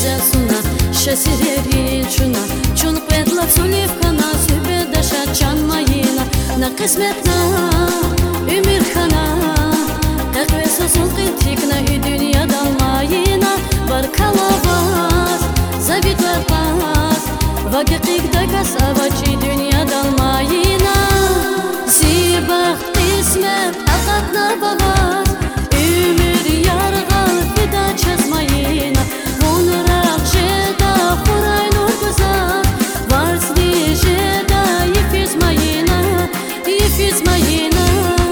güzel suna şesirerin çuna çun pedla sulivkana sübedaşa çanmayına na kısmetna ümür kana kakve sosun qintikna ü dünya dalmayına bar kalavaz zabit varpaz vakiqik dakas avaçi dünya dalmayına zibaxt qismet aqatna bavaz ümür yargal fida çazmayına vonrak jeda xuray nur guzar varsli jeda yifizmayına yifizmayına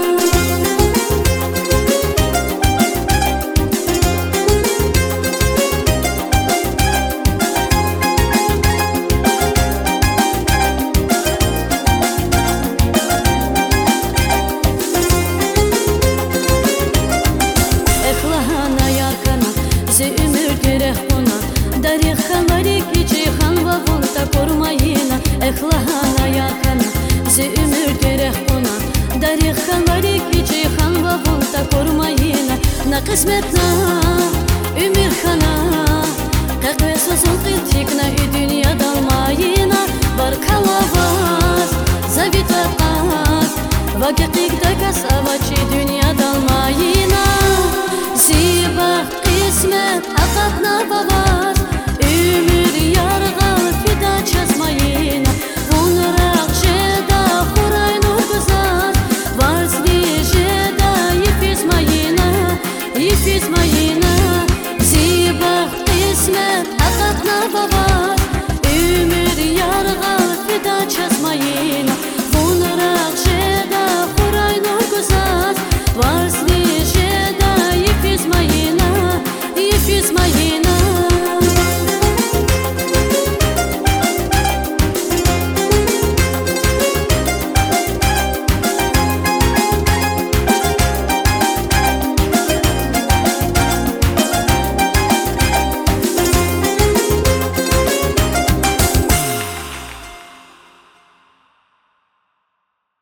ömür gerek buna Darih xanlarik içi xan va vunta kormayına Ehlahana yakana Bize ömür gerek buna Darih xanlarik içi xan va vunta kormayına Na kısmetna ömür xana Kakve sozun qintikna ü dünya dalmayına Bar kalavaz Zavit varqaz Vakiqik dakas avaçi dünya